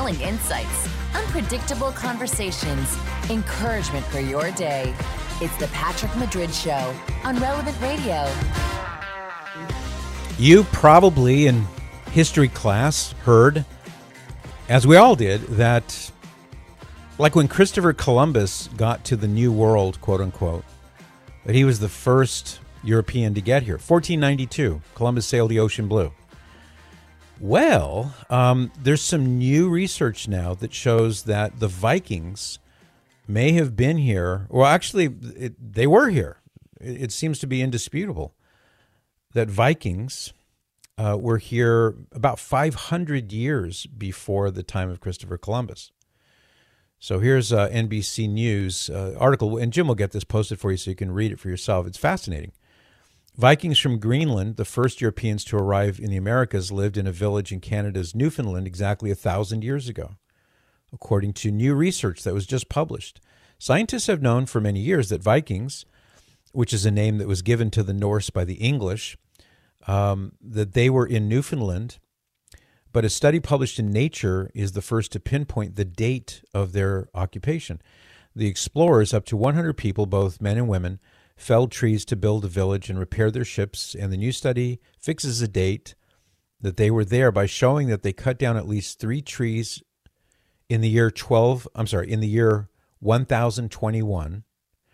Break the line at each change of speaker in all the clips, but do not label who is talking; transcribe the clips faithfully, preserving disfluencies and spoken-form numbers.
compelling insights, unpredictable conversations, encouragement for your day. It's the Patrick Madrid Show on Relevant Radio.
You probably in history class heard, as we all did, that like when Christopher Columbus got to the New World, quote unquote, that he was the first European to get here. fourteen ninety-two, Columbus sailed the ocean blue. Well, um, there's some new research now that shows that the Vikings may have been here. Well, actually, it, they were here. It, it seems to be indisputable that Vikings uh, were here about five hundred years before the time of Christopher Columbus. So here's uh, N B C News uh, article, and Jim will get this posted for you so you can read it for yourself. It's fascinating. Vikings from Greenland, the first Europeans to arrive in the Americas, lived in a village in Canada's Newfoundland exactly a thousand years ago, according to new research that was just published. Scientists have known for many years that Vikings, which is a name that was given to the Norse by the English, um, that they were in Newfoundland, but a study published in Nature is the first to pinpoint the date of their occupation. The explorers, up to one hundred people, both men and women, felled trees to build a village and repair their ships, and the new study fixes a date that they were there by showing that they cut down at least three trees in the year twelve, I'm sorry, in the year one thousand twenty-one,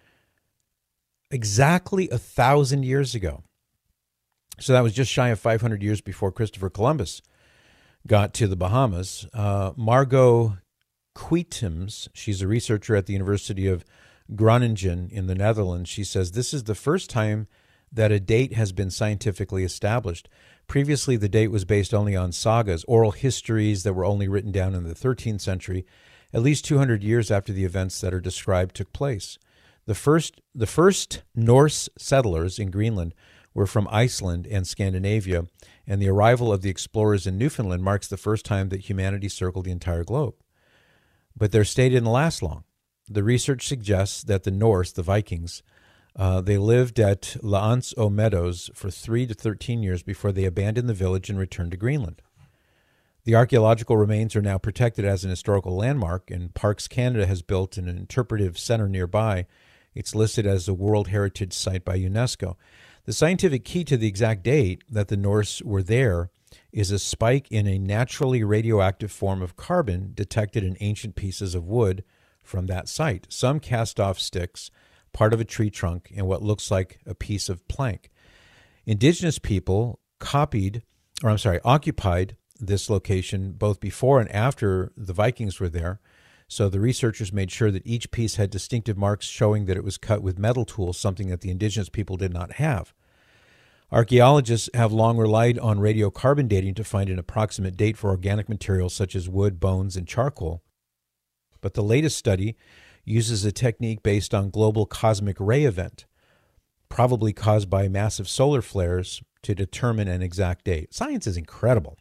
exactly a thousand years ago. So that was just shy of five hundred years before Christopher Columbus got to the Bahamas. Uh, Margot Quietems, she's a researcher at the University of Groningen in the Netherlands. She says this is the first time that a date has been scientifically established. Previously, the date was based only on sagas, oral histories that were only written down in the thirteenth century, at least two hundred years after the events that are described took place. The first, the first Norse settlers in Greenland were from Iceland and Scandinavia, and the arrival of the explorers in Newfoundland marks the first time that humanity circled the entire globe. But their stay didn't last long. The research suggests that the Norse, the Vikings, uh, they lived at L'Anse aux Meadows for three to thirteen years before they abandoned the village and returned to Greenland. The archaeological remains are now protected as an historical landmark, and Parks Canada has built an interpretive center nearby. It's listed as a World Heritage Site by UNESCO. The scientific key to the exact date that the Norse were there is a spike in a naturally radioactive form of carbon detected in ancient pieces of wood from that site. Some cast-off sticks, part of a tree trunk, and what looks like a piece of plank. Indigenous people copied, or I'm sorry, occupied this location both before and after the Vikings were there. So the researchers made sure that each piece had distinctive marks showing that it was cut with metal tools, something that the indigenous people did not have. Archaeologists have long relied on radiocarbon dating to find an approximate date for organic materials such as wood, bones, and charcoal. But the latest study uses a technique based on global cosmic ray event, probably caused by massive solar flares, to determine an exact date. Science is incredible.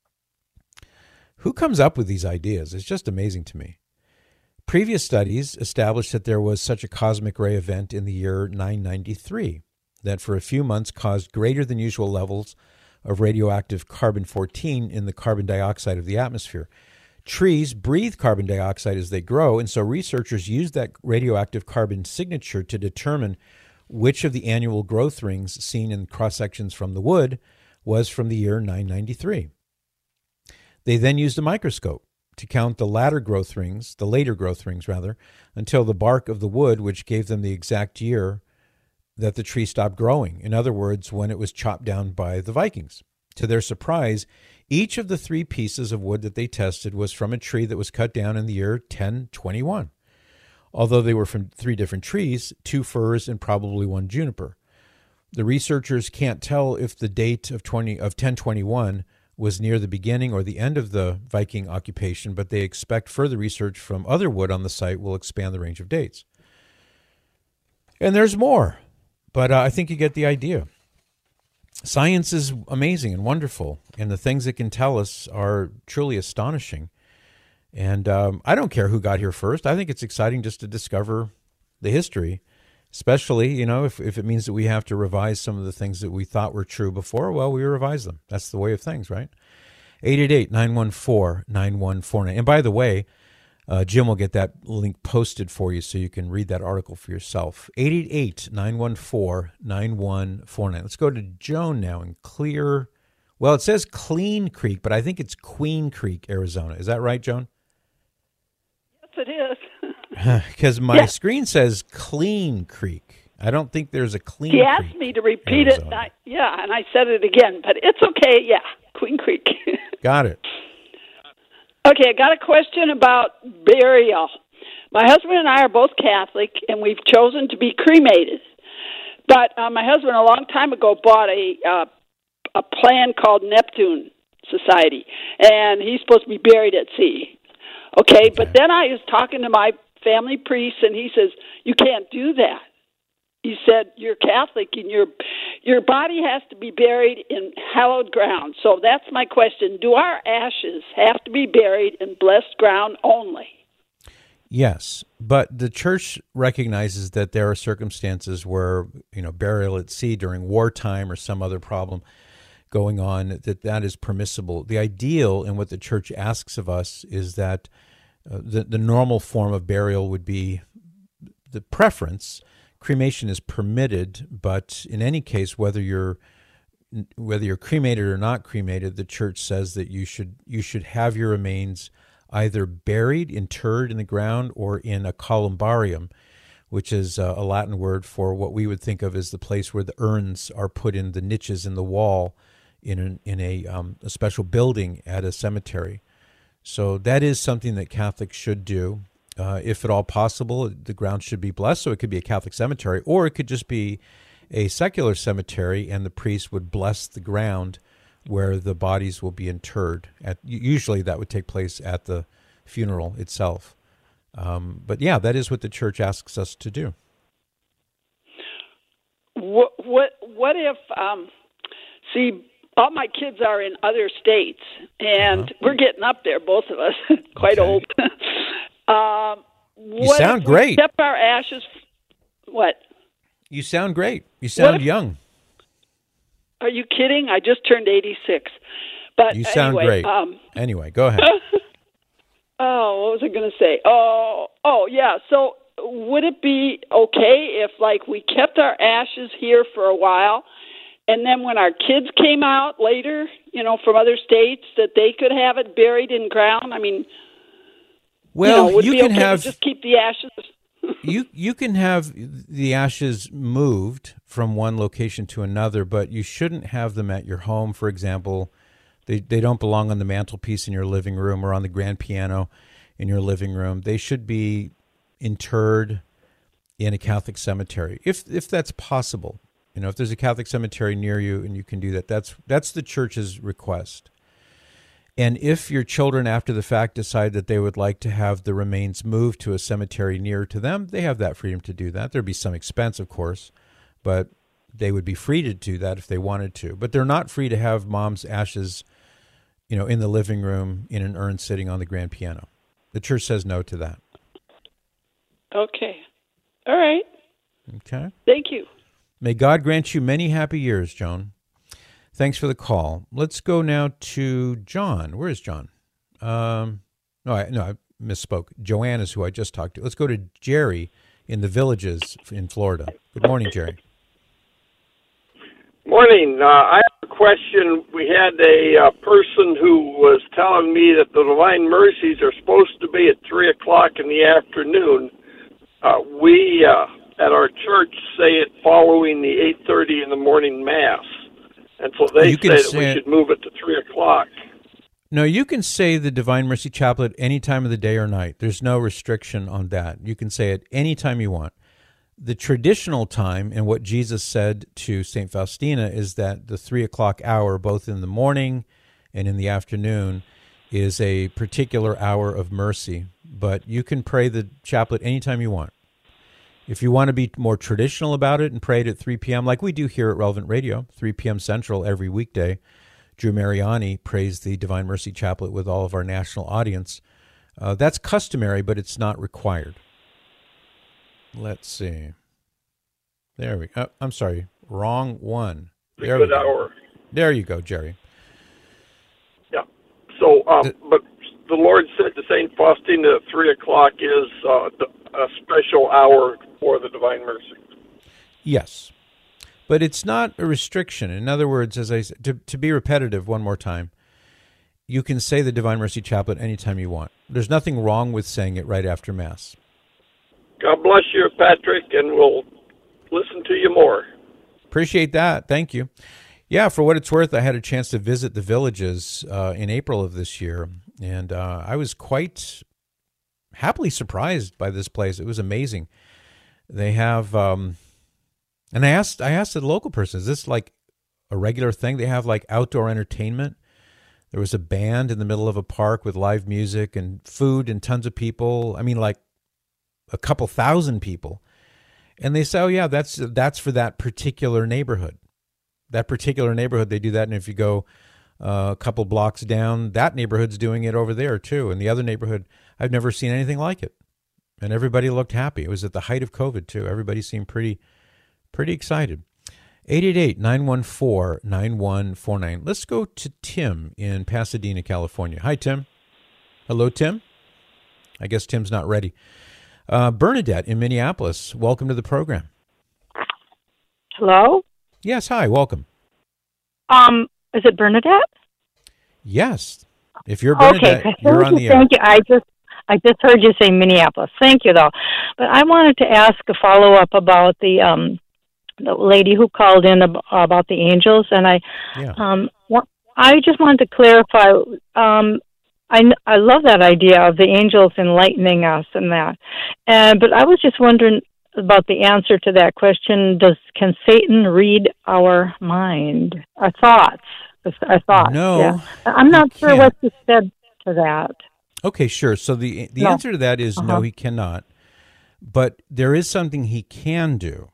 Who comes up with these ideas? It's just amazing to me. Previous studies established that there was such a cosmic ray event in the year nine ninety-three that for a few months caused greater than usual levels of radioactive carbon fourteen in the carbon dioxide of the atmosphere. Trees breathe carbon dioxide as they grow, and so researchers used that radioactive carbon signature to determine which of the annual growth rings seen in cross-sections from the wood was from the year nine ninety-three. They then used a microscope to count the latter growth rings, the later growth rings rather, until the bark of the wood, which gave them the exact year that the tree stopped growing. In other words, when it was chopped down by the Vikings. To their surprise, each of the three pieces of wood that they tested was from a tree that was cut down in the year ten twenty-one. Although they were from three different trees, two firs and probably one juniper. The researchers can't tell if the date of twenty of ten twenty-one was near the beginning or the end of the Viking occupation, but they expect further research from other wood on the site will expand the range of dates. And there's more, but uh, I think you get the idea. Science is amazing and wonderful, and the things it can tell us are truly astonishing. And um, I don't care who got here first. I think it's exciting just to discover the history, especially, you know, if, if it means that we have to revise some of the things that we thought were true before, well, we revise them. That's the way of things, right? eight eight eight, nine one four, nine one four nine. And by the way, uh, Jim will get that link posted for you so you can read that article for yourself. eight eight eight, nine one four, nine one four nine. Let's go to Joan now in Clear. Well, it says Clean Creek, but I think it's Queen Creek, Arizona. Is that right, Joan?
Yes, it is.
Because my
yeah.
screen says Clean Creek. I don't think there's a Clean
he
Creek.
He asked me to repeat
Arizona.
it, and I, yeah, and I said it again, but it's okay, yeah, Queen Creek.
Got it.
Okay, I got a question about burial. My husband and I are both Catholic, and we've chosen to be cremated. But uh, my husband, a long time ago, bought a uh, a plan called Neptune Society, and he's supposed to be buried at sea. Okay, okay, but then I was talking to my family priest, and he says, you can't do that. He said, you're Catholic, and your your body has to be buried in hallowed ground. So that's my question. Do our ashes have to be buried in blessed ground only?
Yes, but the church recognizes that there are circumstances where, you know, burial at sea during wartime or some other problem going on, that that is permissible. The ideal and what the church asks of us is that uh, the, the normal form of burial would be the preference. Cremation is permitted, but in any case, whether you're whether you're cremated or not cremated, the church says that you should you should have your remains either buried, interred in the ground, or in a columbarium, which is a Latin word for what we would think of as the place where the urns are put in the niches in the wall in an, in a um, a special building at a cemetery. So that is something that Catholics should do. Uh, if at all possible, the ground should be blessed, so it could be a Catholic cemetery, or it could just be a secular cemetery, and the priest would bless the ground where the bodies will be interred. At usually, that would take place at the funeral itself. Um, but yeah, that is what the church asks us to do.
What what, what if? Um, see, all my kids are in other states, and uh-huh. we're getting up there, both of us, quite
okay.
old. Um,
you sound great.
Kept our ashes. What?
You sound great. You sound
if,
young.
Are you kidding? I just turned eighty-six. But
you sound
anyway,
great.
Um,
anyway, go ahead.
oh, what was I going to say? Oh, oh, yeah. So, would it be okay if, like, we kept our ashes here for a while, and then when our kids came out later, you know, from other states, that they could have it buried in ground? I mean.
Well,
you, know, would
you
it be
can
okay
have
to just keep the ashes.
you you can have the ashes moved from one location to another, but you shouldn't have them at your home. For example, they they don't belong on the mantelpiece in your living room or on the grand piano in your living room. They should be interred in a Catholic cemetery, if if that's possible. You know, if there's a Catholic cemetery near you and you can do that, that's that's the church's request. And if your children, after the fact, decide that they would like to have the remains moved to a cemetery nearer to them, they have that freedom to do that. There'd be some expense, of course, but they would be free to do that if they wanted to. But they're not free to have mom's ashes, you know, in the living room in an urn sitting on the grand piano. The church says no to that.
Okay. All right.
Okay.
Thank you.
May God grant you many happy years, Joan. Thanks for the call. Let's go now to John. Where is John? Um, no, I, no, I misspoke. Joanne is who I just talked to. Let's go to Jerry in the Villages in Florida. Good morning, Jerry.
Morning. Uh, I have a question. We had a uh, person who was telling me that the Divine Mercies are supposed to be at three o'clock in the afternoon. Uh, we, uh, at our church, say it following the eight thirty in the morning Mass. And so they say that say we should move it to three o'clock.
No, you can say the Divine Mercy Chaplet any time of the day or night. There's no restriction on that. You can say it any time you want. The traditional time, and what Jesus said to Saint Faustina, is that the three o'clock hour, both in the morning and in the afternoon, is a particular hour of mercy. But you can pray the chaplet anytime you want. If you want to be more traditional about it and pray it at three p.m., like we do here at Relevant Radio, three p.m. Central every weekday, Drew Mariani prays the Divine Mercy Chaplet with all of our national audience. Uh, that's customary, but it's not required. Let's see. There we go. Oh, I'm sorry. Wrong one. There
Good
we go.
hour.
There you go, Jerry.
Yeah. Uh,
The-
but the Lord said to Saint Faustina that three o'clock is uh, a special hour for the Divine Mercy.
Yes. But it's not a restriction. In other words, as I said, to, to be repetitive one more time, you can say the Divine Mercy Chaplet anytime you want. There's nothing wrong with saying it right after Mass.
God bless you, Patrick, and we'll listen to you more.
Appreciate that. Thank you. Yeah, for what it's worth, I had a chance to visit the villages uh, in April of this year, and uh, I was quite happily surprised by this place. It was amazing. They have, um, and I asked, I asked the local person, is this like a regular thing? They have like outdoor entertainment. There was a band in the middle of a park with live music and food and tons of people. I mean, like a couple thousand people. And they say, oh, yeah, that's that's for that particular neighborhood. That particular neighborhood, they do that. And if you go uh, a couple blocks down, that neighborhood's doing it over there, too. And the other neighborhood, I've never seen anything like it. And everybody looked happy. It was at the height of COVID, too. Everybody seemed pretty, pretty excited. eight eight eight, nine one four, nine one four nine. Let's go to Tim in Pasadena, California. Hi, Tim. Hello, Tim. I guess Tim's not ready. Uh, Bernadette in Minneapolis, welcome to the program.
Hello?
Yes, hi, welcome.
Um, is it Bernadette?
Yes. If you're Bernadette,
okay.
you're on the air.
Thank you. I just I just heard you say Minneapolis. Thank you, though. But I wanted to ask a follow-up about the um, the lady who called in ab- about the angels, and I
Yeah.
um, wa- I just wanted to clarify. Um, I, I love that idea of the angels enlightening us and that. And but I was just wondering about the answer to that question. Does can Satan read our mind, our thoughts? Our thoughts.
No,
Yeah. I'm not
he
sure
can't.
what you said to that.
Okay, sure. So the the
No.
answer to that is
Uh-huh.
no, he cannot. But there is something he can do.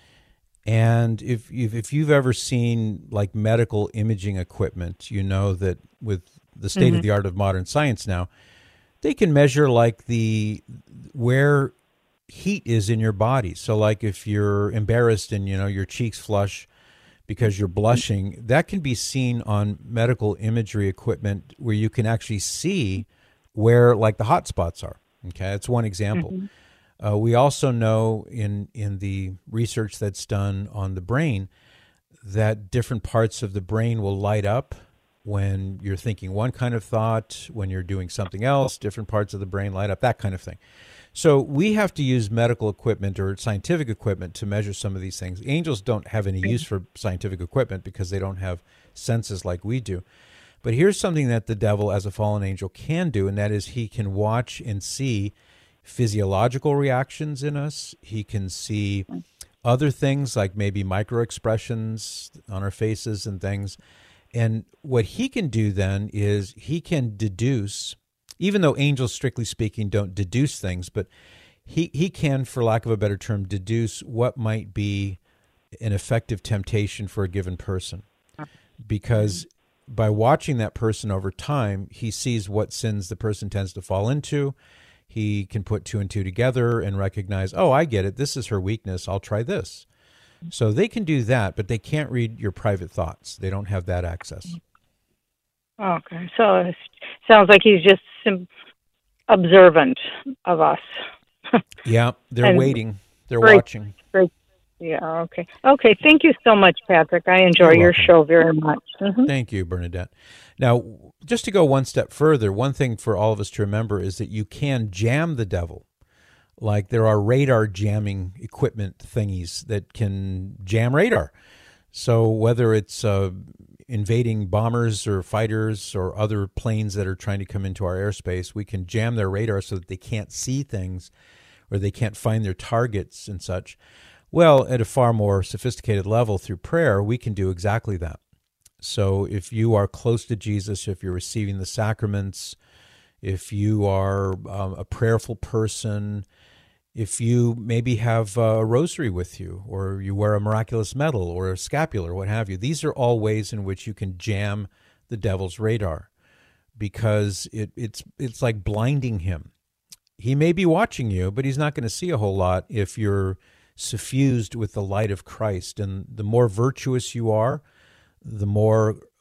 And if if if you've ever seen like medical imaging equipment, you know that with the state
Mm-hmm.
of the art of modern science now, they can measure like the where heat is in your body. So like if you're embarrassed and you know your cheeks flush because you're blushing, that can be seen on medical imagery equipment where you can actually see where like the hot spots are. Okay, that's one example.
Mm-hmm.
Uh, we also know in in the research that's done on the brain that different parts of the brain will light up when you're thinking one kind of thought, when you're doing something else, different parts of the brain light up, that kind of thing. So we have to use medical equipment or scientific equipment to measure some of these things. Angels don't have any use for scientific equipment because they don't have senses like we do. But here's something that the devil as a fallen angel can do, and that is he can watch and see physiological reactions in us. He can see other things like maybe micro-expressions on our faces and things. And what he can do then is he can deduce, even though angels, strictly speaking, don't deduce things, but he, he can, for lack of a better term, deduce what might be an effective temptation for a given person. Because by watching that person over time, he sees what sins the person tends to fall into. He can put two and two together and recognize, oh, I get it. This is her weakness. I'll try this. So they can do that, but they can't read your private thoughts. They don't have that access.
Okay, so it sounds like he's just sim- observant of us.
Yeah, they're
And
waiting. They're
very-
watching.
Very, yeah, okay. Okay, thank you so much, Patrick. I enjoy
You're
your
welcome.
show very much. Mhm.
Thank you, Bernadette. Now, just to go one step further, one thing for all of us to remember is that you can jam the devil. Like there are radar jamming equipment thingies that can jam radar. So whether it's uh, invading bombers or fighters or other planes that are trying to come into our airspace, we can jam their radar so that they can't see things or they can't find their targets and such. Well, at a far more sophisticated level through prayer, we can do exactly that. So if you are close to Jesus, if you're receiving the sacraments, if you are um, a prayerful person, if you maybe have a rosary with you, or you wear a miraculous medal or a scapular, what have you, these are all ways in which you can jam the devil's radar, because it, it's it's like blinding him. He may be watching you, but he's not going to see a whole lot if you're suffused with the light of Christ. And the more virtuous you are, the more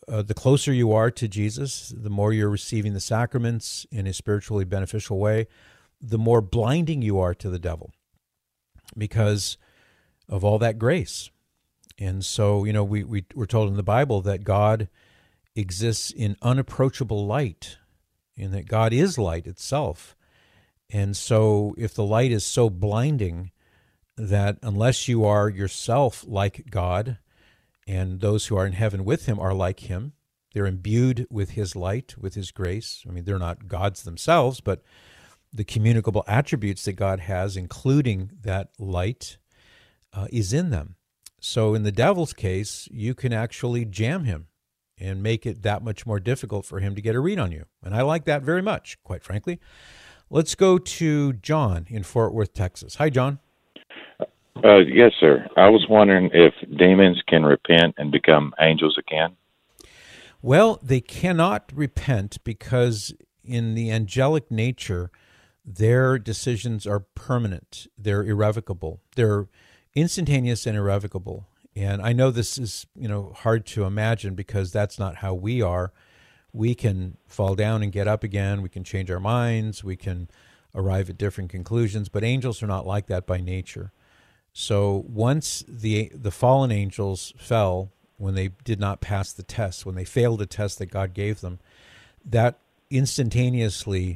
uh, the closer you are to Jesus, the more you're receiving the sacraments in a spiritually beneficial way, the more blinding you are to the devil because of all that grace. And so, you know, we, we, we're told in the Bible that God exists in unapproachable light and that God is light itself. And so if the light is so blinding that unless you are yourself like God and those who are in heaven with him are like him, they're imbued with his light, with his grace. I mean, they're not gods themselves, but the communicable attributes that God has, including that light, uh, is in them. So in the devil's case, you can actually jam him and make it that much more difficult for him to get a read on you. And I like that very much, quite frankly. Let's go to John in Fort Worth, Texas. Hi, John.
Uh, yes, sir. I was wondering if demons can repent and become angels again.
Well, they cannot repent because in the angelic nature, their decisions are permanent. They're irrevocable. They're instantaneous and irrevocable. And I know this is, you know, hard to imagine because that's not how we are. We can fall down and get up again. We can change our minds. We can arrive at different conclusions. But angels are not like that by nature. So once the the fallen angels fell, when they did not pass the test, when they failed the test that God gave them, that instantaneously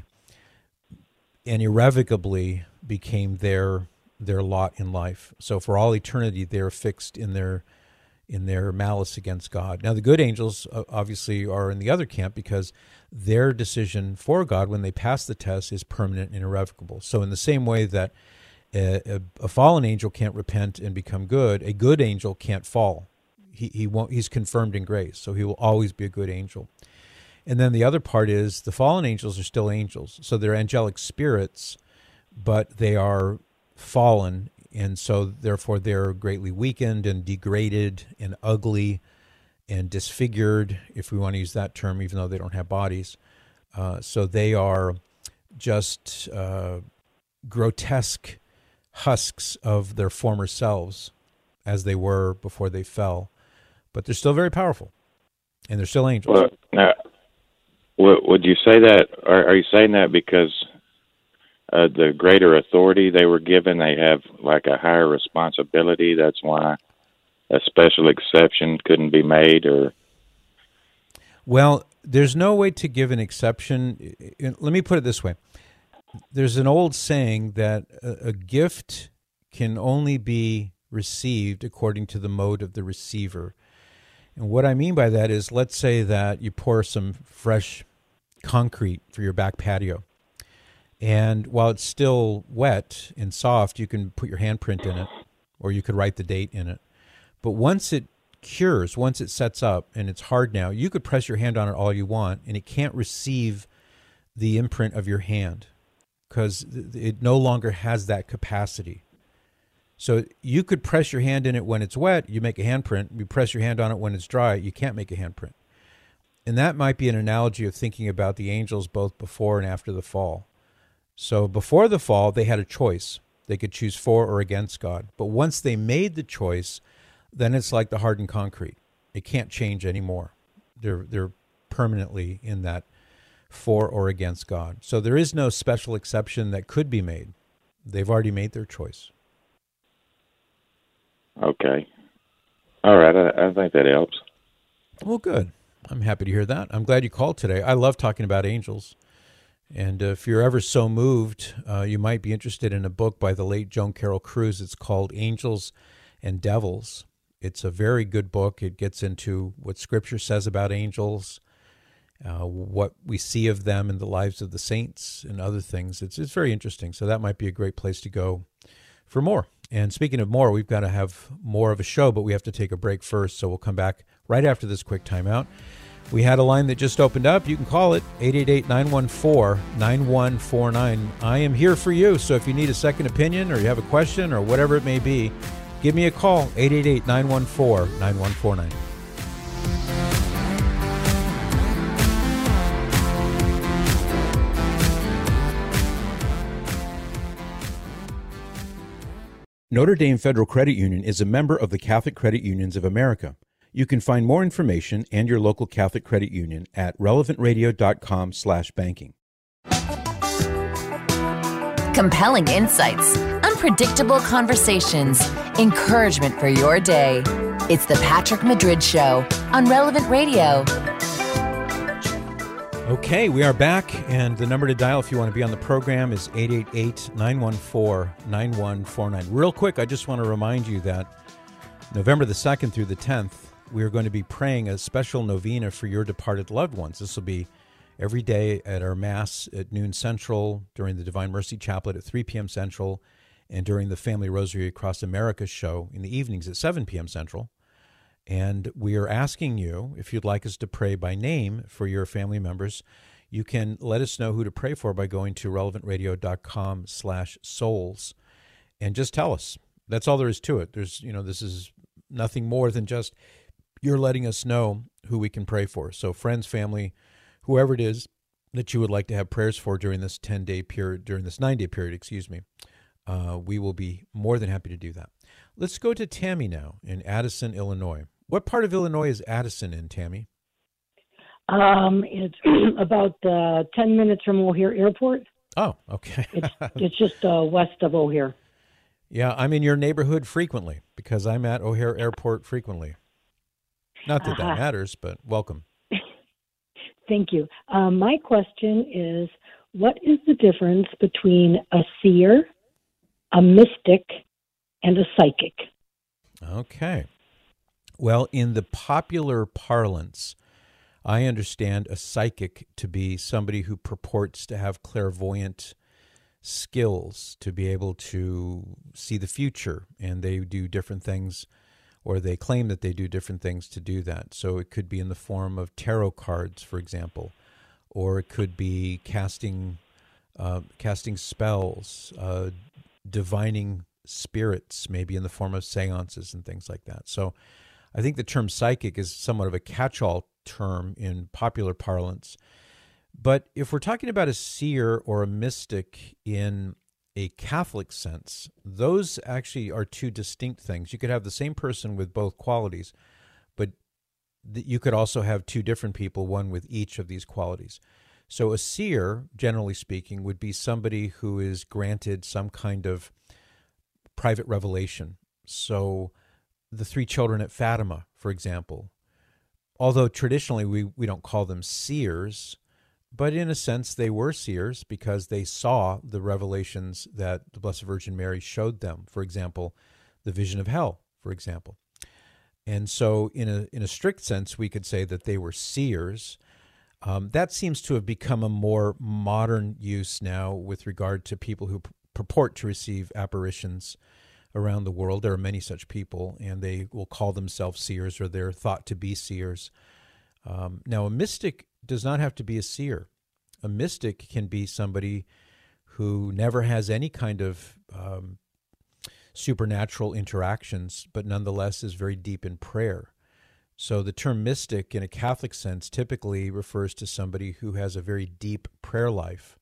and irrevocably became their their lot in life. So for all eternity, they're fixed in their in their malice against God. Now, the good angels obviously are in the other camp because their decision for God when they pass the test is permanent and irrevocable. So in the same way that a, a fallen angel can't repent and become good, a good angel can't fall. He he won't. He's confirmed in grace, so he will always be a good angel. And then the other part is the fallen angels are still angels, so they're angelic spirits, but they are fallen, and so therefore they're greatly weakened and degraded and ugly and disfigured, if we want to use that term, even though they don't have bodies. Uh, so they are just uh, grotesque husks of their former selves as they were before they fell. But they're still very powerful, and they're still angels.
Well, now, would you say that, are, are you saying that because uh, the greater authority they were given, they have like a higher responsibility, that's why a special exception couldn't be made? Or
Well, there's no way to give an exception. Let me put it this way. There's an old saying that a, a gift can only be received according to the mode of the receiver. And what I mean by that is, let's say that you pour some fresh concrete for your back patio. And while it's still wet and soft, you can put your handprint in it, or you could write the date in it. But once it cures, once it sets up and it's hard now, you could press your hand on it all you want, and it can't receive the imprint of your hand because it no longer has that capacity. So you could press your hand in it when it's wet, you make a handprint. You press your hand on it when it's dry, you can't make a handprint. And that might be an analogy of thinking about the angels both before and after the fall. So before the fall, they had a choice. They could choose for or against God. But once they made the choice, then it's like the hardened concrete. It can't change anymore. They're they're permanently in that for or against God. So there is no special exception that could be made. They've already made their choice.
Okay. All right. I, I think that helps.
Well, good. I'm happy to hear that. I'm glad you called today. I love talking about angels. And uh, if you're ever so moved, uh, you might be interested in a book by the late Joan Carroll Cruz. It's called Angels and Devils. It's a very good book. It gets into what Scripture says about angels, uh, what we see of them in the lives of the saints, and other things. It's it's very interesting. So that might be a great place to go for more. And speaking of more, we've got to have more of a show, but we have to take a break first. So we'll come back right after this quick timeout. We had a line that just opened up. You can call it eight eight eight, nine one four, nine one four nine. I am here for you. So if you need a second opinion or you have a question or whatever it may be, give me a call, eight eight eight, nine one four, nine one four nine. Notre Dame Federal Credit Union is a member of the Catholic Credit Unions of America. You can find more information and your local Catholic credit union at relevant radio dot com slash banking.
Compelling insights, unpredictable conversations, encouragement for your day. It's the Patrick Madrid Show on Relevant Radio.
Okay, we are back, and the number to dial if you want to be on the program is eight eight eight, nine one four, nine one four nine. Real quick, I just want to remind you that November the second through the tenth, we are going to be praying a special novena for your departed loved ones. This will be every day at our Mass at noon Central, during the Divine Mercy Chaplet at three p.m. Central, and during the Family Rosary Across America show in the evenings at seven p.m. Central. And we are asking you, if you'd like us to pray by name for your family members, you can let us know who to pray for by going to relevant radio dot com slash souls and just tell us. That's all there is to it. There's, you know, this is nothing more than just you're letting us know who we can pray for. So friends, family, whoever it is that you would like to have prayers for during this ten-day period, during this nine-day period, excuse me, uh, we will be more than happy to do that. Let's go to Tammy now in Addison, Illinois. What part of Illinois is Addison in, Tammy?
Um, it's about uh, ten minutes from O'Hare Airport.
Oh, okay.
it's, it's just uh, west of O'Hare.
Yeah, I'm in your neighborhood frequently because I'm at O'Hare Airport frequently. Not that
Uh-huh.
that matters, but welcome.
Thank you. Um, my question is, what is the difference between a seer, a mystic, and a psychic?
Okay. Well, in the popular parlance, I understand a psychic to be somebody who purports to have clairvoyant skills, to be able to see the future, and they do different things, or they claim that they do different things to do that. So it could be in the form of tarot cards, for example, or it could be casting, uh, casting spells, uh, divining spirits, maybe in the form of seances and things like that. So I think the term psychic is somewhat of a catch-all term in popular parlance. But if we're talking about a seer or a mystic in a Catholic sense, those actually are two distinct things. You could have the same person with both qualities, but th- you could also have two different people, one with each of these qualities. So a seer, generally speaking, would be somebody who is granted some kind of private revelation. So the three children at Fatima, for example, although traditionally we, we don't call them seers, but in a sense they were seers because they saw the revelations that the Blessed Virgin Mary showed them. For example, the vision of hell, for example. And so in a in a strict sense, we could say that they were seers. Um, that seems to have become a more modern use now with regard to people who p- purport to receive apparitions around the world. There are many such people, and they will call themselves seers, or they're thought to be seers. Um, now, a mystic does not have to be a seer. A mystic can be somebody who never has any kind of um, supernatural interactions, but nonetheless is very deep in prayer. So the term mystic in a Catholic sense typically refers to somebody who has a very deep prayer life.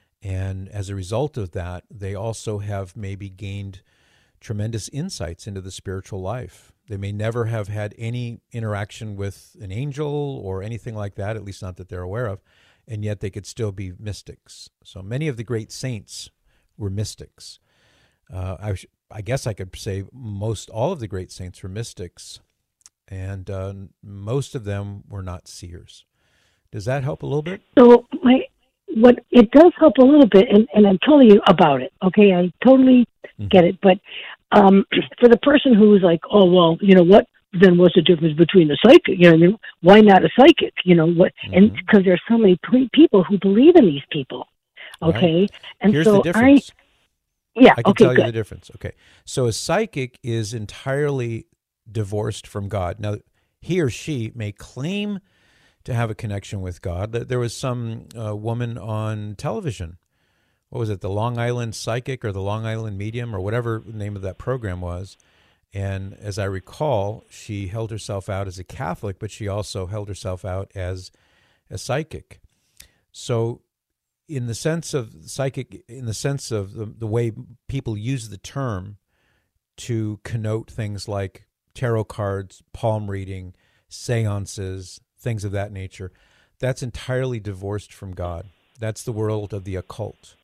And as a result of that, they also have maybe gained tremendous insights into the spiritual life. They may never have had any interaction with an angel or anything like that, at least not that they're aware of, and yet they could still be mystics. So many of the great saints were mystics. Uh, I, I guess I could say most all of the great saints were mystics, and uh, most of them were not seers. Does that help a little bit?
So my what it does help a little bit, and, and I'm telling you about it. Okay, I totally mm-hmm. get it. But um, for the person who's like, oh well, you know what? Then what's the difference between a psychic? You know, why not a psychic? You know what? Mm-hmm. And because there's so many p- people who believe in these people. Okay,
right.
and
Here's
so
the difference.
I. Yeah,
I can
okay,
tell
good.
you the difference. Okay, so a psychic is entirely divorced from God. Now, he or she may claim to have a connection with God. There was some uh, woman on television. What was it, the Long Island Psychic or the Long Island Medium or whatever the name of that program was? And as I recall, she held herself out as a Catholic, but she also held herself out as a psychic. So in the sense of psychic, in the sense of the, the way people use the term to connote things like tarot cards, palm reading, seances, things of that nature. That's entirely divorced from God. That's the world of the occult.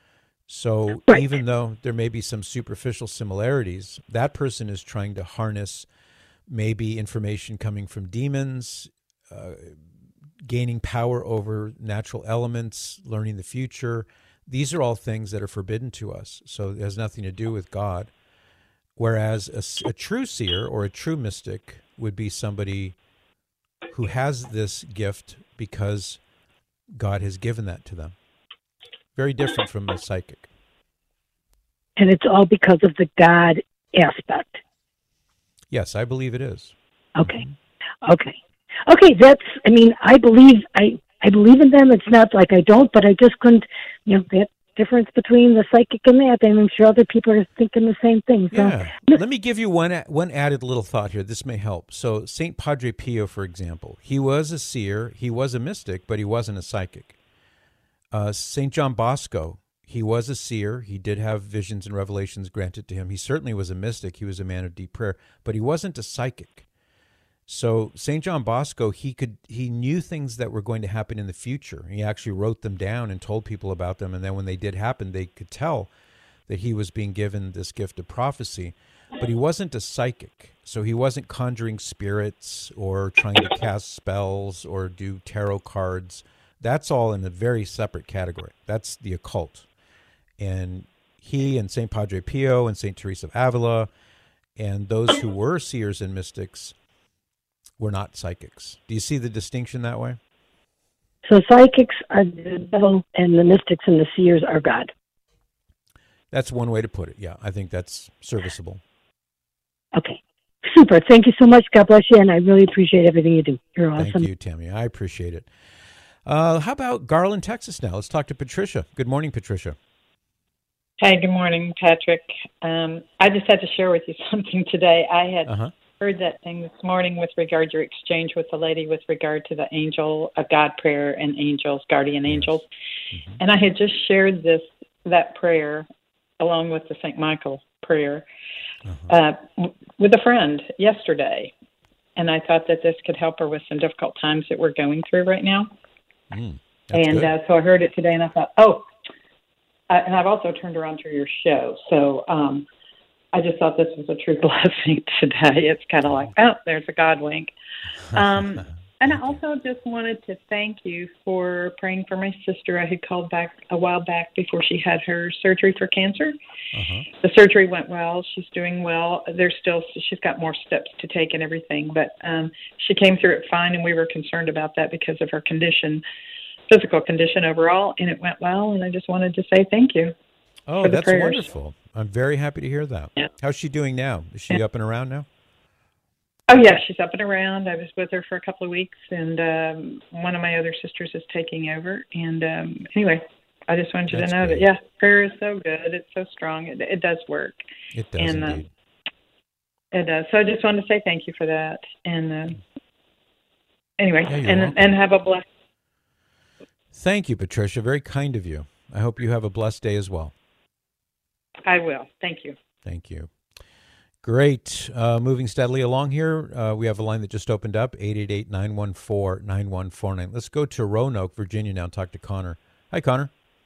So
Right.
even though there may be some superficial similarities, that person is trying to harness maybe information coming from demons, uh, gaining power over natural elements, learning the future. These are all things that are forbidden to us. So it has nothing to do with God. Whereas a, a true seer or a true mystic would be somebody who has this gift because God has given that to them. Very different from a psychic.
And it's all because of the God aspect.
Yes, I believe it is.
Okay. Okay. Okay, that's, I mean, I believe, I, I believe in them. It's not like I don't, but I just couldn't, you know, that difference between the psychic and that, and I'm sure other people are thinking the same thing. So,
Yeah. Let me give you one one added little thought here. This may help. So Saint Padre Pio, for example, he was a seer, he was a mystic, but he wasn't a psychic. Uh, Saint John Bosco, he was a seer. He did have visions and revelations granted to him. He certainly was a mystic. He was a man of deep prayer, but he wasn't a psychic. So Saint John Bosco, he could he knew things that were going to happen in the future. He actually wrote them down and told people about them. And then when they did happen, they could tell that he was being given this gift of prophecy. But he wasn't a psychic. So he wasn't conjuring spirits or trying to cast spells or do tarot cards. That's all in a very separate category. That's the occult. And he and Saint Padre Pio and Saint Teresa of Avila and those who were seers and mystics were not psychics. Do you see the distinction that way?
so psychics are the devil, and the mystics and the seers are God.
That's one way to put it. Yeah, I think that's serviceable.
Okay. Super. Thank you so much. God bless you, and I really appreciate everything you do. You're awesome.
Thank you, Tammy. I appreciate it. Uh, how about Garland, Texas now? Let's talk to Patricia. Good morning, Patricia.
Hi, good morning, Patrick. Um, I just had to share with you something today. I had
Uh-huh.
heard that thing this morning with regard to your exchange with the lady with regard to the angel, a God prayer and angels, guardian angels.
Mm-hmm.
And I had just shared this that prayer along with the Saint Michael prayer
Uh-huh.
uh, w- with a friend yesterday. And I thought that this could help her with some difficult times that we're going through right now.
Mm, that's
and
good.
uh, so I heard it today, and I thought, oh, uh, and I've also turned around to your show. So um, I just thought this was a true blessing today. It's kind of like, oh, there's a God wink. Um, and I also just wanted to thank you for praying for my sister. I had called back a while back before she had her surgery for cancer.
Uh-huh.
The surgery went well. She's doing well. There's still, she's got more steps to take and everything, but um, she came through it fine, and we were concerned about that because of her condition, physical condition overall, and it went well, and I just wanted to say thank you.
Oh,
for the
that's
prayers.
wonderful. I'm very happy to hear that.
Yeah.
How's she doing now? Is she
Yeah.
up and around now?
Oh, yeah, she's up and around. I was with her for a couple of weeks, and um, one of my other sisters is taking over. And um, anyway, I just wanted you
That's
to know
great.
that, yeah, prayer is so good. It's so strong. It, it does work.
It does
and,
indeed.
Uh, it does. So I just wanted to say thank you for that. And uh, anyway,
Yeah, you're
and
welcome.
and have a blessed.
Thank you, Patricia. Very kind of you. I hope you have a blessed day as well.
I will. Thank you.
Thank you. Great. Uh, moving steadily along here, uh, we have a line that just opened up, eight eight eight, nine one four, nine one four nine. Let's go to Roanoke, Virginia now and talk to Connor. Hi, Connor.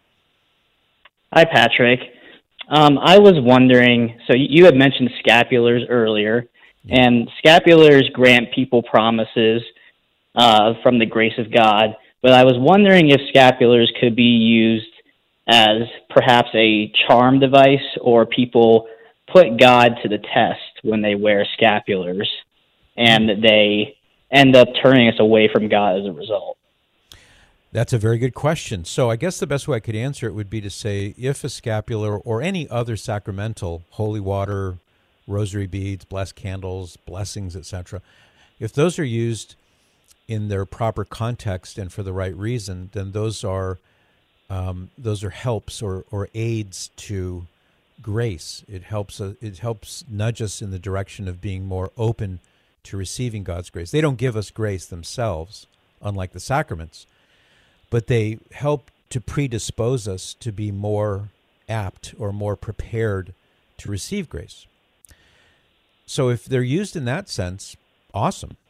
Hi, Patrick. Um, I was wondering, so you had mentioned scapulars earlier, and scapulars grant people promises uh, from the grace of God, but I was wondering if scapulars could be used as perhaps a charm device, or people put God to the test when they wear scapulars, and they end up turning us away from God as a result.
That's a very good question. So I guess the best way I could answer it would be to say if a scapular or any other sacramental, holy water, rosary beads, blessed candles, blessings, et cetera, if those are used in their proper context and for the right reason, then those are um, those are helps or, or aids to grace. It helps uh, it helps nudge us in the direction of being more open to receiving God's grace. They don't give us grace themselves, unlike the sacraments, but they help to predispose us to be more apt or more prepared to receive grace. So if they're used in that sense, awesome.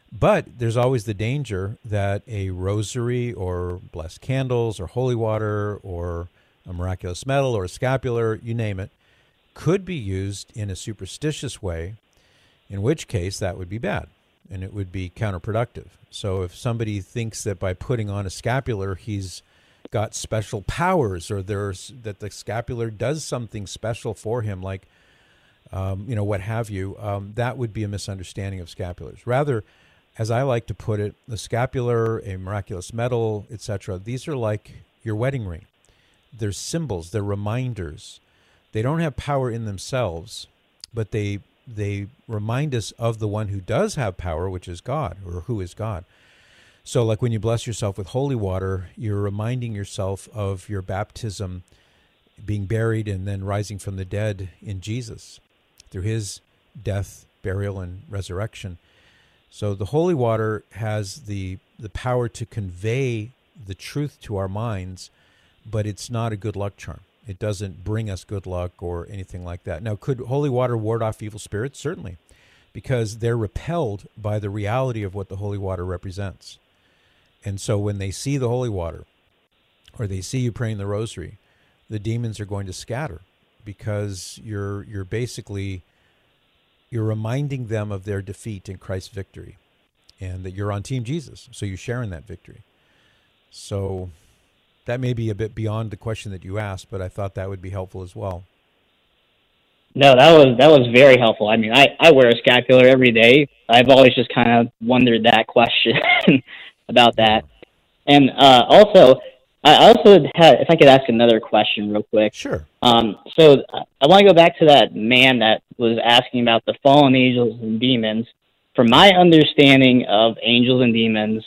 But there's always the danger that a rosary or blessed candles or holy water or a miraculous medal or a scapular, you name it, could be used in a superstitious way, in which case that would be bad and it would be counterproductive. So if somebody thinks that by putting on a scapular he's got special powers, or there's that the scapular does something special for him, like um, you know, what have you, um, that would be a misunderstanding of scapulars. Rather, as I like to put it, the scapular, a miraculous medal, et cetera, these are like your wedding ring. They're symbols, they're reminders. They don't have power in themselves, but they they remind us of the one who does have power, which is God, or who is God. So like when you bless yourself with holy water, you're reminding yourself of your baptism, being buried and then rising from the dead in Jesus through his death, burial, and resurrection. So the holy water has the the power to convey the truth to our minds, but it's not a good luck charm. It doesn't bring us good luck or anything like that. Now, could holy water ward off evil spirits? Certainly, because they're repelled by the reality of what the holy water represents. And so when they see the holy water, or they see you praying the rosary, the demons are going to scatter, because you're you're basically you're reminding them of their defeat in Christ's victory, and that you're on Team Jesus, so you share in that victory. So that may be a bit beyond the question that you asked, but I thought that would be helpful as well.
No, that was that was very helpful. I mean, I, I wear a scapular every day. I've always just kind of wondered that question about that. And uh, also, I also had, if I could ask another question real quick.
Sure.
Um, so I want to go back to that man that was asking about the fallen angels and demons. From my understanding of angels and demons,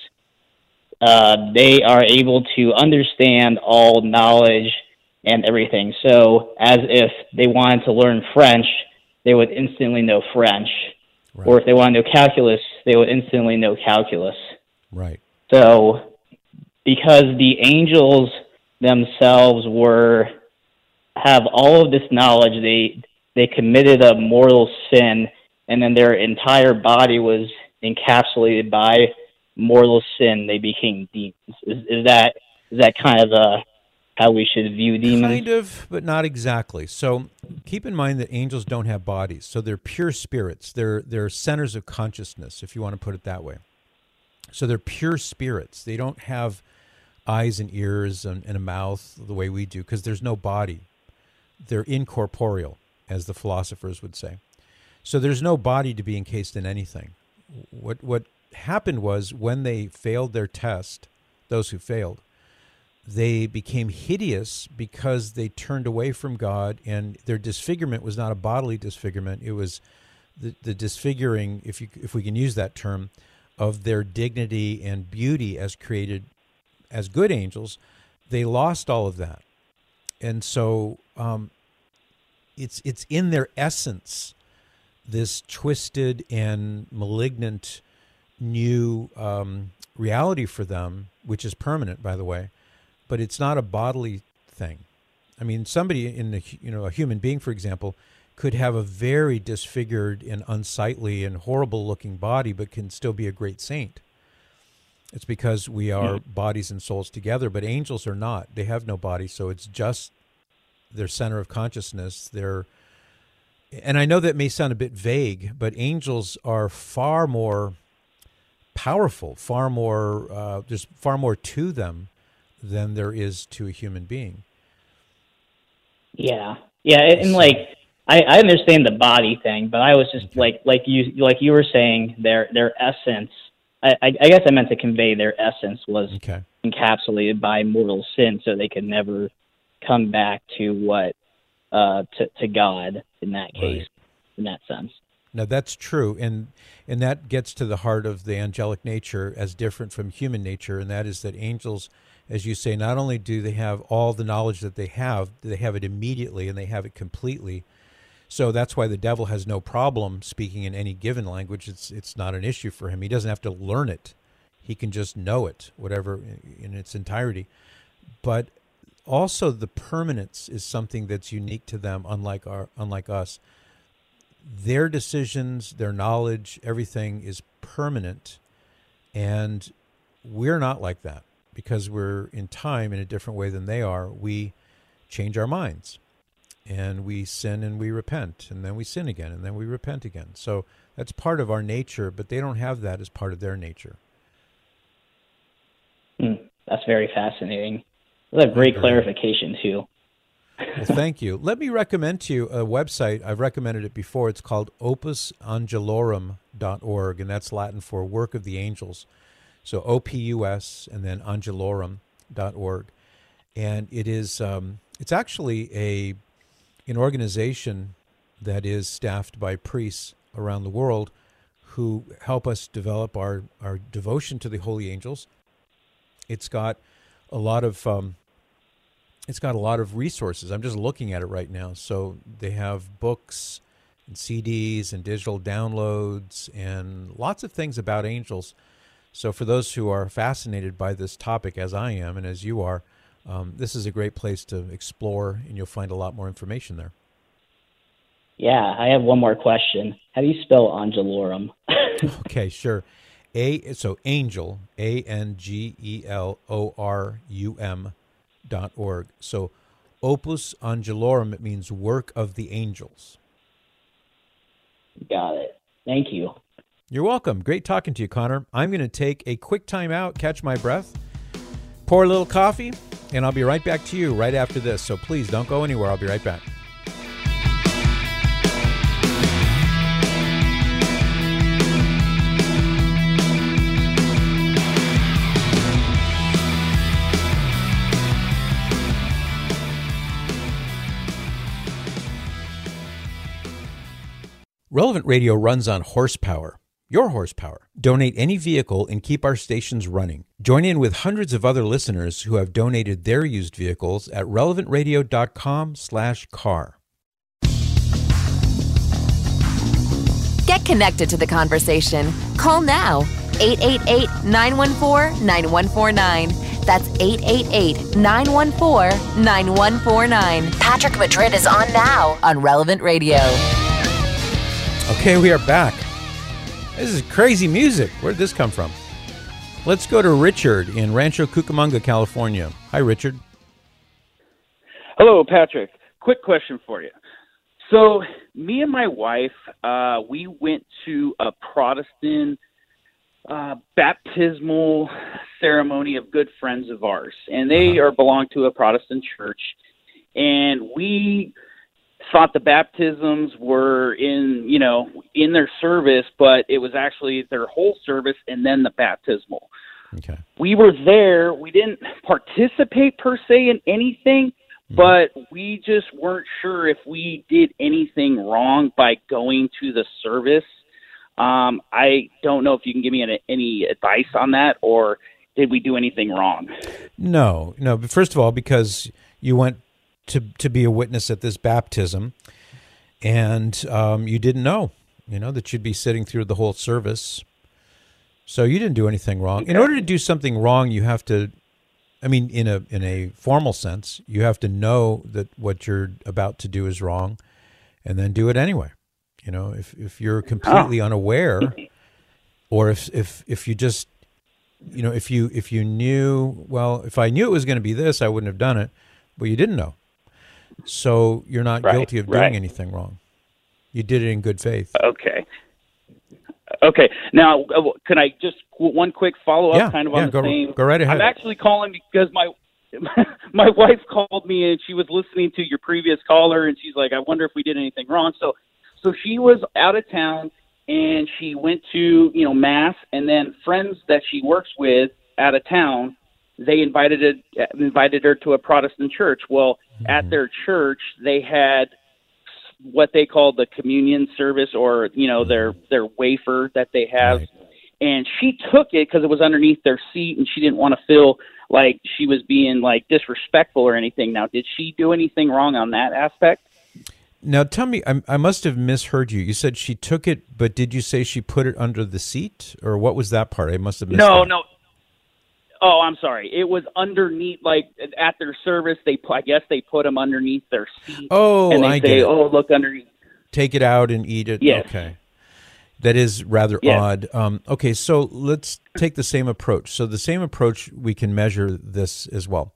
uh, they are able to understand all knowledge and everything. So as if they wanted to learn French, they would instantly know French. Right. Or if they wanted to know calculus, they would instantly know calculus.
Right.
So because the angels themselves were have all of this knowledge, they they committed a mortal sin, and then their entire body was encapsulated by mortal sin. They became demons. Is, is that is that kind of the how we should view demons?
Kind of, but not exactly. So keep in mind that angels don't have bodies, so they're pure spirits. They're they're centers of consciousness, if you want to put it that way. So they're pure spirits. They don't have eyes and ears and, and a mouth the way we do, because there's no body. They're incorporeal, as the philosophers would say. So there's no body to be encased in anything. What what happened was, when they failed their test, those who failed, they became hideous because they turned away from God, and their disfigurement was not a bodily disfigurement. It was the, the disfiguring, if you if we can use that term, of their dignity and beauty as created as good angels. They lost all of that. And so um, it's it's in their essence, this twisted and malignant new um, reality for them, which is permanent, by the way, but it's not a bodily thing. I mean, somebody in the, you know, a human being, for example, could have a very disfigured and unsightly and horrible looking body, but can still be a great saint. It's because we are mm-hmm. bodies and souls together, but angels are not. They have no body, so it's just their center of consciousness. They're, and I know that may sound a bit vague, but angels are far more powerful, far more, uh, there's far more to them than there is to a human being.
Yeah. Yeah, and like, I, I understand the body thing, but I was just okay. like like you like you were saying, their their essence, I, I guess I meant to convey their essence was okay. encapsulated by mortal sin, so they could never come back to what uh, to, to God in that case, right. in that sense.
Now that's true, and and that gets to the heart of the angelic nature as different from human nature, and that is that angels, as you say, not only do they have all the knowledge that they have, they have it immediately and they have it completely. So that's why the devil has no problem speaking in any given language. It's it's not an issue for him. He doesn't have to learn it. He can just know it, whatever, in its entirety. But also the permanence is something that's unique to them, unlike our unlike us. Their decisions, their knowledge, everything is permanent. And we're not like that because we're in time in a different way than they are. We change our minds, and we sin and we repent, and then we sin again, and then we repent again. So that's part of our nature, but they don't have that as part of their nature.
Mm, that's very fascinating. That's a great clarification, too.
Well, thank you. Let me recommend to you a website. I've recommended it before. It's called opus angelorum dot org, and that's Latin for Work of the Angels. So O P U S and then angelorum dot org. And it is um, it's actually a an organization that is staffed by priests around the world who help us develop our, our devotion to the holy angels. It's got a lot of um, it's got a lot of resources. I'm just looking at it right now. So they have books and C Ds and digital downloads and lots of things about angels. So for those who are fascinated by this topic, as I am and as you are, um, this is a great place to explore, and you'll find a lot more information there.
Yeah, I have one more question. How do you spell angelorum?
Okay, sure. A so angel, A N G E L O R U M dot org. So opus angelorum, it means work of the angels.
Got it. Thank you.
You're welcome. Great talking to you, Connor. I'm going to take a quick time out, catch my breath, pour a little coffee, and I'll be right back to you right after this. So please don't go anywhere. I'll be right back. Relevant Radio runs on horsepower, your horsepower. Donate any vehicle and keep our stations running. Join in with hundreds of other listeners who have donated their used vehicles at relevant radio dot com slash car.
Get connected to the conversation. Call now, eight eight eight, nine one four, nine one four nine. That's eight eight eight, nine one four, nine one four nine. Patrick Madrid is on now on Relevant Radio.
Okay, we are back. This is crazy music. Where did this come from? Let's go to Richard in Rancho Cucamonga, California. Hi, Richard.
Hello, Patrick. Quick question for you. So, me and my wife, uh, we went to a Protestant uh, baptismal ceremony of good friends of ours, and they
Uh-huh.
are belong to a Protestant church, and we thought the baptisms were in, you know, in their service, but it was actually their whole service and then the baptismal.
Okay.
We were there. We didn't participate per se in anything,
Mm-hmm.
but we just weren't sure if we did anything wrong by going to the service. Um, I don't know if you can give me any, any advice on that, or did we do anything wrong?
No, no. But first of all, because you went to to be a witness at this baptism, and um, you didn't know, you know, that you'd be sitting through the whole service. So you didn't do anything wrong. In order to do something wrong, you have to, I mean, in a in a formal sense, you have to know that what you're about to do is wrong, and then do it anyway. You know, if if you're completely oh. unaware, or if if if you just, you know, if you if you knew, well, if I knew it was going to be this, I wouldn't have done it, but you didn't know. So you're not
right,
guilty of doing
right.
anything wrong. You did it in good faith.
Okay. Okay. Now, can I just one quick follow up,
yeah,
kind of
yeah,
on the
go,
same?
Go right ahead.
I'm actually calling because my my wife called me and she was listening to your previous caller, and she's like, "I wonder if we did anything wrong." So, so she was out of town and she went to you know mass, and then friends that she works with out of town, they invited it, invited her to a Protestant church. Well, mm-hmm. at their church, they had what they call the communion service, or, you know, their, their wafer that they have. Right. And she took it because it was underneath their seat, and she didn't want to feel like she was being, like, disrespectful or anything. Now, did she do anything wrong on that aspect?
Now, tell me, I, I must have misheard you. You said she took it, but did you say she put it under the seat? Or what was that part? I must have missed
No,
that.
no. Oh, I'm sorry. It was underneath, like at their service. They, I guess, they put them underneath their seat.
Oh,
and they
I
say,
get it.
"Oh, look underneath."
Take it out and eat it.
Yes.
Okay. That is rather
Yes.
odd. Um, okay, so let's take the same approach. So the same approach, we can measure this as well.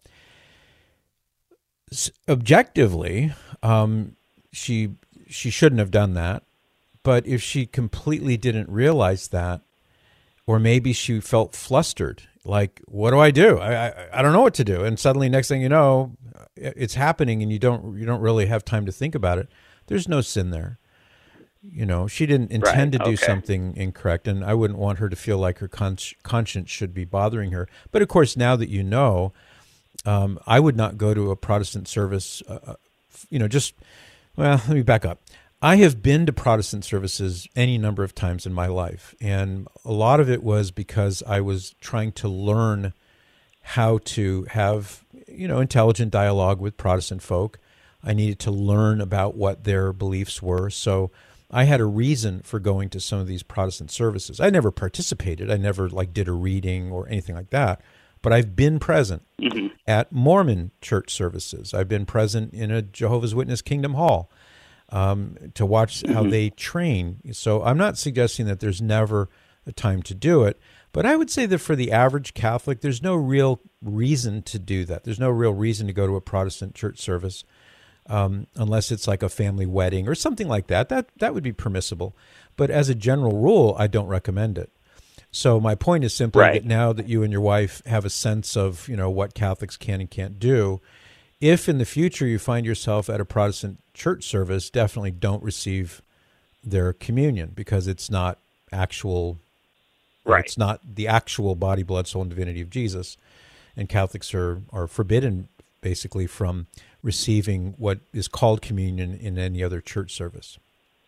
S- objectively, um, she she shouldn't have done that. But if she completely didn't realize that, or maybe she felt flustered, like, what do I do? I, I I don't know what to do. And suddenly, next thing you know, it's happening, and you don't you don't really have time to think about it. There's no sin there. You know, she didn't intend
Right,
to do
okay.
something incorrect, and I wouldn't want her to feel like her con- conscience should be bothering her. But of course, now that you know, um, I would not go to a Protestant service. Uh, you know, just well, let me back up. I have been to Protestant services any number of times in my life, and a lot of it was because I was trying to learn how to have, you know, intelligent dialogue with Protestant folk. I needed to learn about what their beliefs were, so I had a reason for going to some of these Protestant services. I never participated. I never like did a reading or anything like that, but I've been present
Mm-hmm.
at Mormon church services. I've been present in a Jehovah's Witness Kingdom Hall um, to watch how
Mm-hmm.
they train. So I'm not suggesting that there's never a time to do it, but I would say that for the average Catholic, there's no real reason to do that. There's no real reason to go to a Protestant church service. Um, unless it's like a family wedding or something like that, that that would be permissible. But as a general rule, I don't recommend it. So my point is simply
Right.
that now that you and your wife have a sense of, you know, what Catholics can and can't do, if in the future you find yourself at a Protestant church service, definitely don't receive their communion because it's not actual,
Right.
it's not the actual body, blood, soul, and divinity of Jesus. And Catholics are, are forbidden basically from receiving what is called communion in any other church service.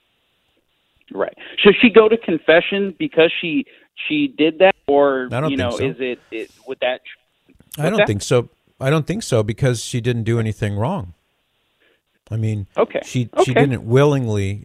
Right. Should she go to confession because she she did that, or
I don't
you know,
think so.
is it, it would that?
I don't
that?
think so. I don't think so because she didn't do anything wrong. I mean,
Okay.
she
Okay.
she didn't willingly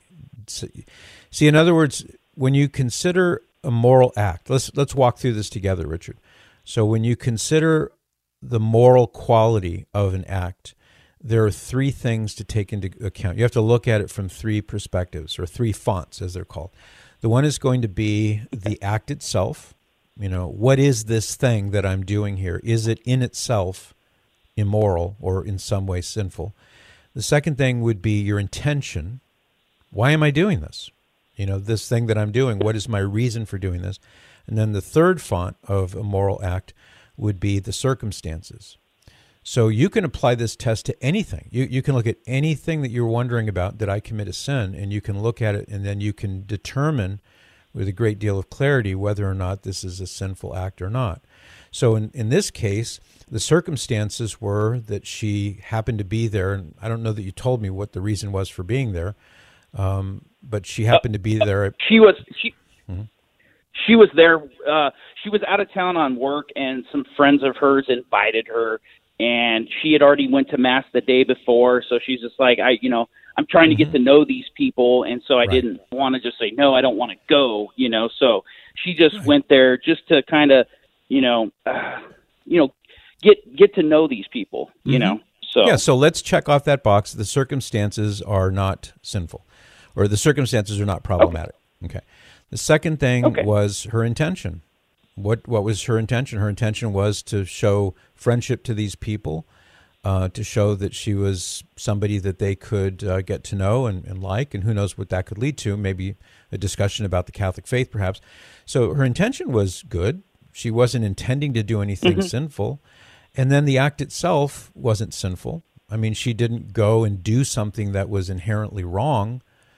see. In other words, when you consider a moral act, let's let's walk through this together, Richard. So when you consider the moral quality of an act, there are three things to take into account. You have to look at it from three perspectives, or three fonts, as they're called. The one is going to be the act itself. You know, what is this thing that I'm doing here? Is it in itself immoral or in some way sinful? The second thing would be your intention. Why am I doing this? You know, this thing that I'm doing, what is my reason for doing this? And then the third font of a moral act would be the circumstances. So you can apply this test to anything. You you can look at anything that you're wondering about, did I commit a sin? And you can look at it, and then you can determine with a great deal of clarity whether or not this is a sinful act or not. So in, in this case, the circumstances were that she happened to be there, and I don't know that you told me what the reason was for being there, um, but she happened to be there.
She was she.
Mhm.
She was there. Uh, she was out of town on work, and some friends of hers invited her. And she had already went to mass the day before, so she's just like, I, you know, I'm trying to get to know these people, and so I
Right.
didn't want to just say no, I don't want to go, you know. So she just
Right.
went there just to kind of, you know, uh, you know, get get to know these people, you
Mhm.
know. So
Yeah, so let's check off that box. The circumstances are not sinful, or the circumstances are not problematic. Okay. The second thing
Okay.
was her intention. What what was her intention? Her intention was to show friendship to these people, uh, to show that she was somebody that they could uh, get to know and, and like, and who knows what that could lead to, maybe a discussion about the Catholic faith perhaps. So her intention was good. She wasn't intending to do anything
Mm-hmm.
sinful. And then the act itself wasn't sinful. I mean, she didn't go and do something that was inherently wrong.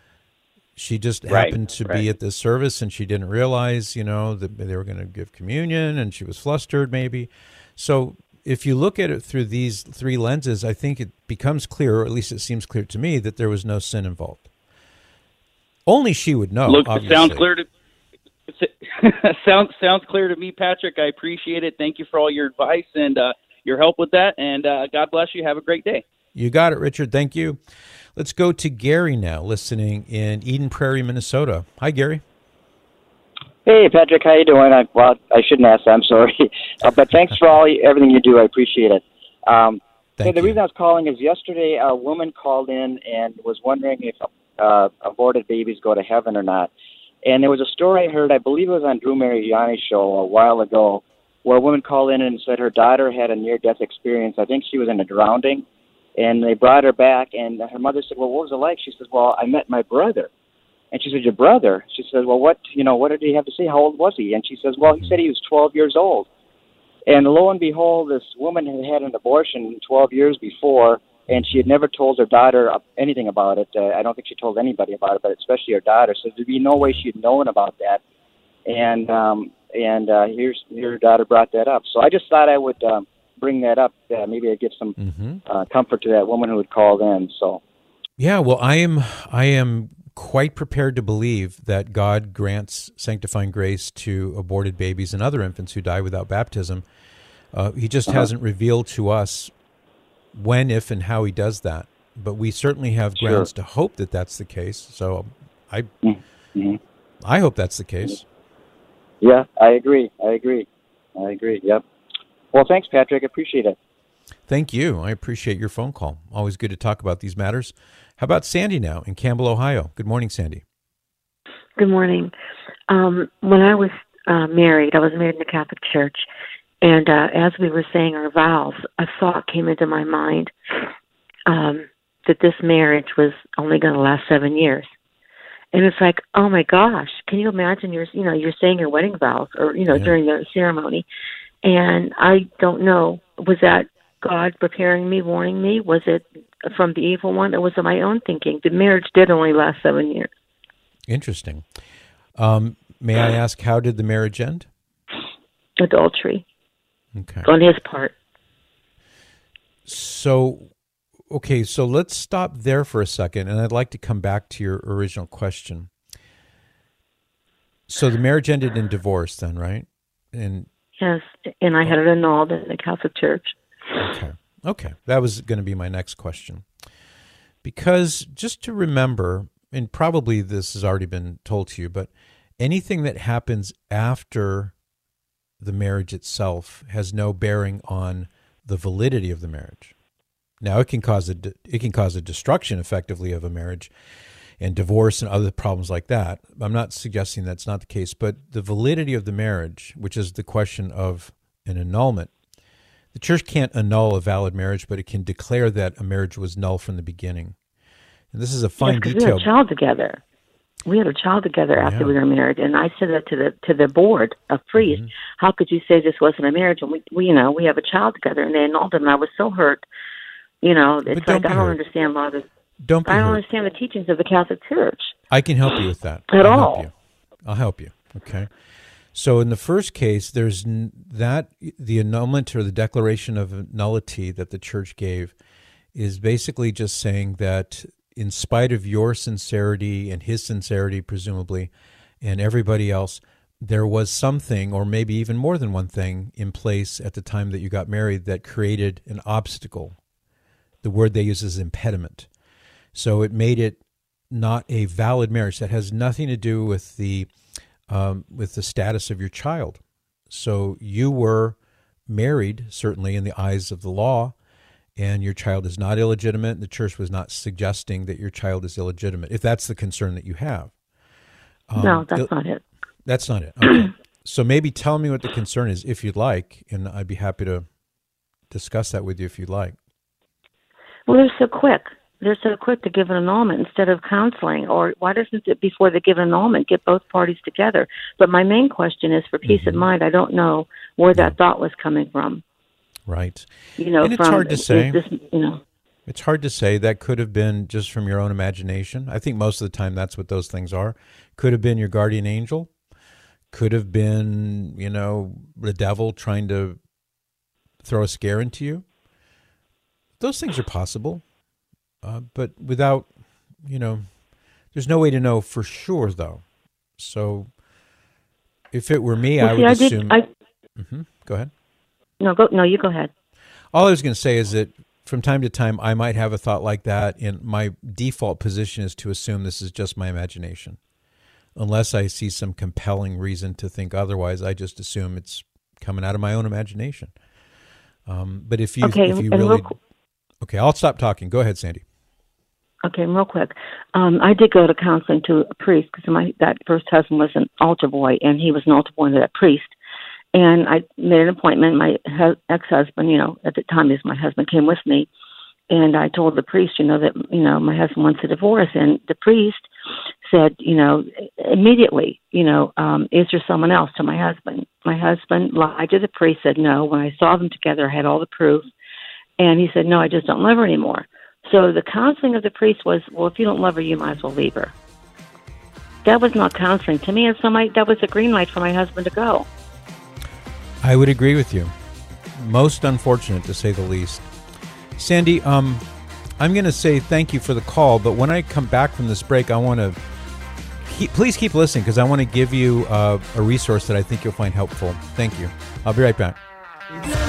She just
Right,
happened to
right.
be at this service, and she didn't realize, you know, that they were going to give communion, and she was flustered maybe. So if you look at it through these three lenses, I think it becomes clear, or at least it seems clear to me, that there was no sin involved. Only she would know.
look, it
obviously.
sounds clear to sounds sounds clear to me, Patrick. I appreciate it. Thank you for all your advice and uh, your help with that. And uh, God bless you. Have a great day.
You got it, Richard. Thank you. Let's go to Gary now, listening in Eden Prairie, Minnesota. Hi, Gary.
Hey, Patrick, how you doing? I, well, I shouldn't ask that. I'm sorry. uh, but thanks for all everything you do. I appreciate it. Um,
Thank
so the
you.
reason I was calling is yesterday a woman called in and was wondering if uh, aborted babies go to heaven or not. And there was a story I heard, I believe it was on Drew Mariani's show a while ago, where a woman called in and said her daughter had a near-death experience. I think she was in a drowning, and they brought her back, and her mother said, well, what was it like? She says, well, I met my brother. And she said, your brother? She says, well, what, you know, what did he have to say? How old was he? And she says, well, he said he was twelve years old. And lo and behold, this woman had had an abortion twelve years before, and she had never told her daughter anything about it. Uh, I don't think she told anybody about it, but especially her daughter. So there'd be no way she'd known about that. And um, and uh, here's her daughter brought that up. So I just thought I would um, bring that up. Uh, maybe I'd give some mm-hmm. uh, comfort to that woman who had called in. So
yeah, well, I am I am quite prepared to believe that God grants sanctifying grace to aborted babies and other infants who die without baptism. Uh, he just uh-huh. hasn't revealed to us when, if, and how he does that. But we certainly have grounds sure. to hope that that's the case. So I mm-hmm. I hope that's the case.
Yeah, I agree. I agree. I agree. Yep. Well, thanks, Patrick. I appreciate it.
Thank you. I appreciate your phone call. Always good to talk about these matters. How about Sandy now in Campbell, Ohio? Good morning, Sandy.
Good morning. Um, when I was uh, married, I was married in the Catholic Church. And uh, as we were saying our vows, a thought came into my mind um, that this marriage was only going to last seven years. And it's like, oh my gosh, can you imagine you're, you know, you're saying your wedding vows or, you know, yeah. during the ceremony. And I don't know, was that God preparing me, warning me? Was it from the evil one, or was it my own thinking? The marriage did only last seven years.
Interesting. Um, may I ask, how did the marriage end?
Adultery.
Okay.
On his part.
So, okay, so let's stop there for a second, and I'd like to come back to your original question. So the marriage ended in divorce then, right? And
yes, and I had it annulled in the Catholic Church.
Okay, okay. That was going to be my next question. Because just to remember, and probably this has already been told to you, but anything that happens after the marriage itself has no bearing on the validity of the marriage. Now, it can cause a it can cause a destruction, effectively, of a marriage, and divorce and other problems like that. I'm not suggesting that's not the case, but the validity of the marriage, which is the question of an annulment, the church can't annul a valid marriage, but it can declare that a marriage was null from the beginning. And this is a fine
yes,
detail.
We had a child together. We had a child together after
yeah.
we were married, and I said that to the to the board of priests. Mm-hmm. How could you say this wasn't a marriage? And we, we, you know, we have a child together, and they annulled it. And I was so hurt. You know, it's like I don't hurt. understand a lot of.
Don't be
I don't
hurt.
understand the teachings of the Catholic Church.
I can help you with that.
At
I'll
all.
Help you. I'll help you. Okay. So in the first case, there's n- that the annulment or the declaration of nullity that the church gave is basically just saying that in spite of your sincerity and his sincerity, presumably, and everybody else, there was something, or maybe even more than one thing, in place at the time that you got married that created an obstacle. The word they use is impediment. So it made it not a valid marriage. That has nothing to do with the um, with the status of your child. So you were married, certainly in the eyes of the law, and your child is not illegitimate. The church was not suggesting that your child is illegitimate, if that's the concern that you have.
Um, no, that's not it.
That's not it. Okay. So maybe tell me what the concern is, if you'd like, and I'd be happy to discuss that with you if you'd like.
Well, they're so quick. They're so quick to give an annulment instead of counseling. Or why doesn't it, before they give an annulment, get both parties together? But my main question is for peace mm-hmm. of mind. I don't know where that yeah. thought was coming from.
Right.
You know,
and it's
from,
hard to say.
This, you know,
it's hard to say. That could have been just from your own imagination. I think most of the time that's what those things are. Could have been your guardian angel. Could have been, you know, the devil trying to throw a scare into you. Those things are possible. Uh, but without, you know, there's no way to know for sure, though. So if it were me,
well,
I
see,
would
I
assume...
Did, I...
Mm-hmm. Go ahead.
No, go. No, you go ahead.
All I was going to say is that from time to time, I might have a thought like that, and my default position is to assume this is just my imagination. Unless I see some compelling reason to think otherwise, I just assume it's coming out of my own imagination. Um, but if you,
okay,
if you
and
really...
real...
Okay, I'll stop talking. Go ahead, Sandy.
Okay, real quick. Um, I did go to counseling to a priest because my that first husband was an altar boy, and he was an altar boy to that priest. And I made an appointment. My hu- ex-husband, you know, at the time, is my husband, came with me. And I told the priest, you know, that, you know, my husband wants a divorce. And the priest said, you know, immediately, you know, um, is there someone else to my husband? My husband lied to the priest, said no. When I saw them together, I had all the proof. And he said, no, I just don't love her anymore. So the counseling of the priest was, well, if you don't love her, you might as well leave her. That was not counseling to me. And so my, that was a green light for my husband to go.
I would agree with you. Most unfortunate, to say the least. Sandy, um, I'm going to say thank you for the call, but when I come back from this break, I want to keep, please keep listening because I want to give you uh, a resource that I think you'll find helpful. Thank you. I'll be right back.